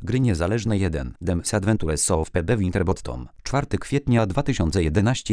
Gry niezależne 1. Dems Adventures of PB Winterbottom. 4 kwietnia 2011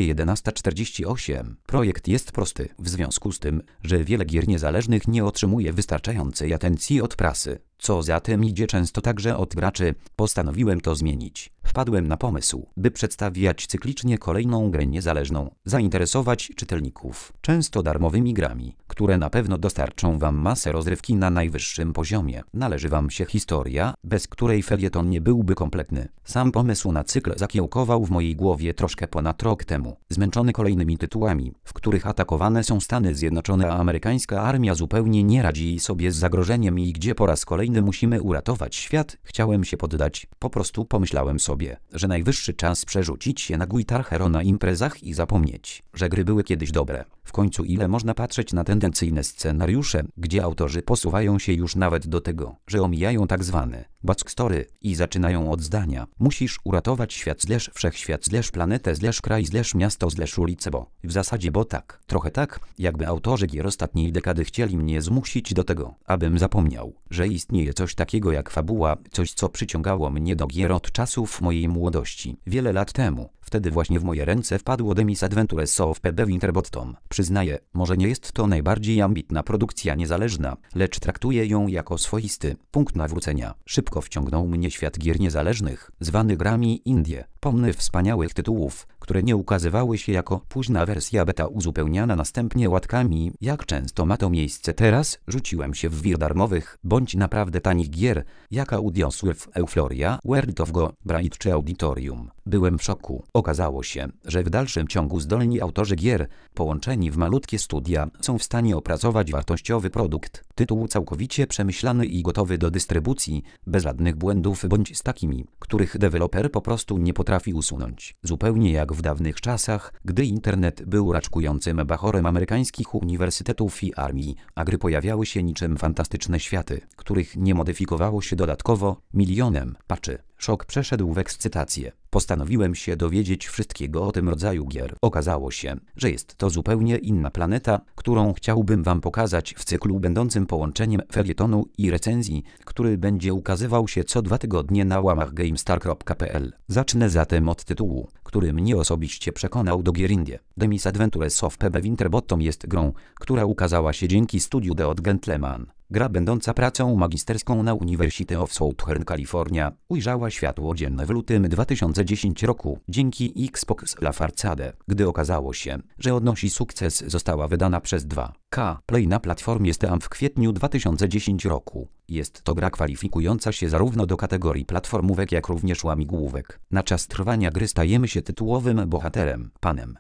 11:48. Projekt jest prosty, w związku z tym, że wiele gier niezależnych nie otrzymuje wystarczającej atencji od prasy. Co za tym idzie często także od graczy, postanowiłem to zmienić. Wpadłem na pomysł, by przedstawiać cyklicznie kolejną grę niezależną, zainteresować czytelników, często darmowymi grami, które na pewno dostarczą wam masę rozrywki na najwyższym poziomie. Należy wam się historia, bez której felieton nie byłby kompletny. Sam pomysł na cykl zakiełkował w mojej głowie troszkę ponad rok temu. Zmęczony kolejnymi tytułami, w których atakowane są Stany Zjednoczone, a amerykańska armia zupełnie nie radzi sobie z zagrożeniem i gdzie po raz kolejny musimy uratować świat, chciałem się poddać. Po prostu pomyślałem sobie, że najwyższy czas przerzucić się na Guitar Hero na imprezach i zapomnieć, że gry były kiedyś dobre. W końcu ile można patrzeć na tendencyjne scenariusze, gdzie autorzy posuwają się już nawet do tego, że omijają tak zwane backstory i zaczynają od zdania: musisz uratować świat / wszechświat / planetę / kraj / miasto / ulicę, bo w zasadzie tak, trochę tak, jakby autorzy gier ostatniej dekady chcieli mnie zmusić do tego, abym zapomniał, że istnieje coś takiego jak fabuła, coś co przyciągało mnie do gier od czasów mojej młodości, wiele lat temu. Wtedy właśnie w moje ręce wpadło Dems Adventures of PB Winterbottom. Przyznaję, może nie jest to najbardziej ambitna produkcja niezależna, lecz traktuję ją jako swoisty punkt nawrócenia. Szybko wciągnął mnie świat gier niezależnych, zwany grami indie. Pomny wspaniałych tytułów, które nie ukazywały się jako późna wersja beta uzupełniana następnie łatkami, jak często ma to miejsce teraz. Rzuciłem się w wir darmowych, bądź naprawdę tanich gier, jak Audioswirth, Euphoria, World of Go, Bright czy Auditorium. Byłem w szoku. Okazało się, że w dalszym ciągu zdolni autorzy gier, połączeni w malutkie studia, są w stanie opracować wartościowy produkt. Tytuł całkowicie przemyślany i gotowy do dystrybucji, bez żadnych błędów bądź z takimi, których deweloper po prostu nie potrafi usunąć. Zupełnie jak w dawnych czasach, gdy internet był raczkującym bachorem amerykańskich uniwersytetów i armii, a gry pojawiały się niczym fantastyczne światy, których nie modyfikowało się dodatkowo milionem patchy. Szok przeszedł w ekscytację. Postanowiłem się dowiedzieć wszystkiego o tym rodzaju gier. Okazało się, że jest to zupełnie inna planeta, którą chciałbym wam pokazać w cyklu będącym połączeniem felietonu i recenzji, który będzie ukazywał się co 2 tygodnie na łamach gamestar.pl. Zacznę zatem od tytułu, który mnie osobiście przekonał do gier indie. Dems Adventures of PB Winterbottom jest grą, która ukazała się dzięki studiu The Odd Gentleman. Gra będąca pracą magisterską na University of Southern California ujrzała światło dzienne w lutym 2010 roku dzięki Xbox Live Arcade. Gdy okazało się, że odnosi sukces, została wydana przez 2K Play na platformie Steam w kwietniu 2010 roku. Jest to gra kwalifikująca się zarówno do kategorii platformówek, jak również łamigłówek. Na czas trwania gry stajemy się tytułowym bohaterem, panem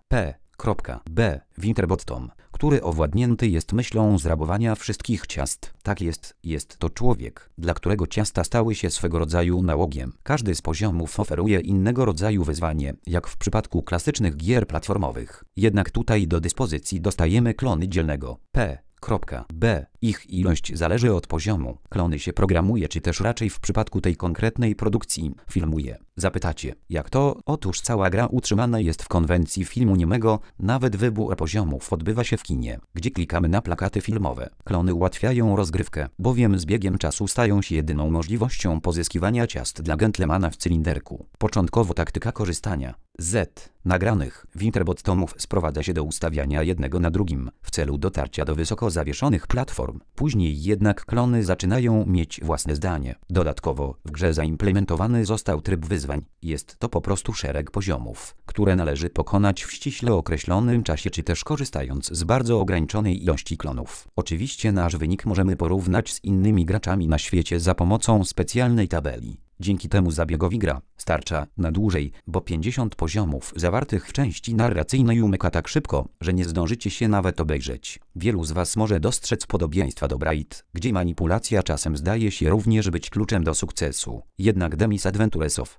P.B. Winterbottom, który owładnięty jest myślą zrabowania wszystkich ciast. Tak jest to człowiek, dla którego ciasta stały się swego rodzaju nałogiem. Każdy z poziomów oferuje innego rodzaju wyzwanie, jak w przypadku klasycznych gier platformowych. Jednak tutaj do dyspozycji dostajemy klony dzielnego P.B. Ich ilość zależy od poziomu. Klony się programuje, czy też raczej w przypadku tej konkretnej produkcji filmuje. Zapytacie, jak to? Otóż cała gra utrzymana jest w konwencji filmu niemego, nawet wybór poziomów odbywa się w kinie, gdzie klikamy na plakaty filmowe. Klony ułatwiają rozgrywkę, bowiem z biegiem czasu stają się jedyną możliwością pozyskiwania ciast dla gentlemana w cylinderku. Początkowo taktyka korzystania z nagranych Winterbottomów sprowadza się do ustawiania jednego na drugim w celu dotarcia do wysoko zawieszonych platform. Później jednak klony zaczynają mieć własne zdanie. Dodatkowo w grze zaimplementowany został tryb wyzwań. Jest to po prostu szereg poziomów, które należy pokonać w ściśle określonym czasie, czy też korzystając z bardzo ograniczonej ilości klonów. Oczywiście nasz wynik możemy porównać z innymi graczami na świecie za pomocą specjalnej tabeli. Dzięki temu zabiegowi gra starcza na dłużej, bo 50 poziomów zawartych w części narracyjnej umyka tak szybko, że nie zdążycie się nawet obejrzeć. Wielu z was może dostrzec podobieństwa do Bright, gdzie manipulacja czasem zdaje się również być kluczem do sukcesu. Jednak Dems Adventures of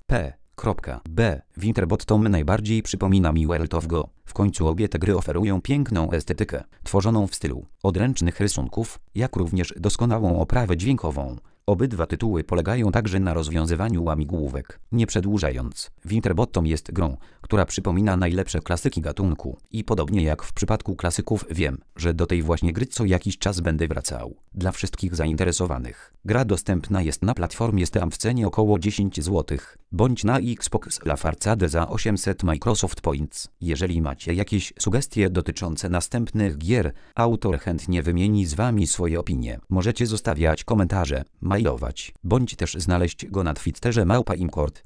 P.B. Winterbottom najbardziej przypomina mi World of Go. W końcu obie te gry oferują piękną estetykę, tworzoną w stylu odręcznych rysunków, jak również doskonałą oprawę dźwiękową, Obydwa tytuły polegają także na rozwiązywaniu łamigłówek. Nie przedłużając, Winterbottom jest grą, która przypomina najlepsze klasyki gatunku i podobnie jak w przypadku klasyków wiem, że do tej właśnie gry co jakiś czas będę wracał. Dla wszystkich zainteresowanych, gra dostępna jest na platformie Steam w cenie około 10 zł, bądź na Xbox Live Arcade za 800 Microsoft Points. Jeżeli macie jakieś sugestie dotyczące następnych gier, autor chętnie wymieni z Wami swoje opinie. Możecie zostawiać komentarze, mailować, bądź też znaleźć go na Twitterze @imkord.